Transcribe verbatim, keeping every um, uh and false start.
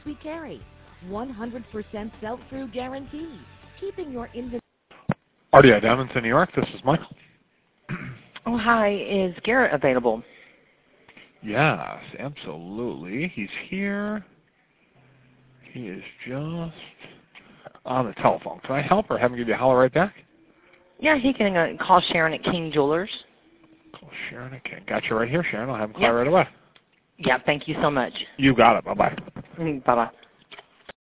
we carry. one hundred percent sell-through guarantee. Keeping your inventory. R D I Diamonds in New York. This is Michael. Oh, hi. Is Garrett available? Yes, absolutely. He's here. He is just on the telephone. Can I help or have him give you a holler right back? Yeah, he can uh, call Sharon at King Jewelers. Call Sharon. Okay, got you right here, Sharon. I'll have him call Yep. right away. Yeah, thank you so much. You got it. Bye-bye. Mm, bye-bye.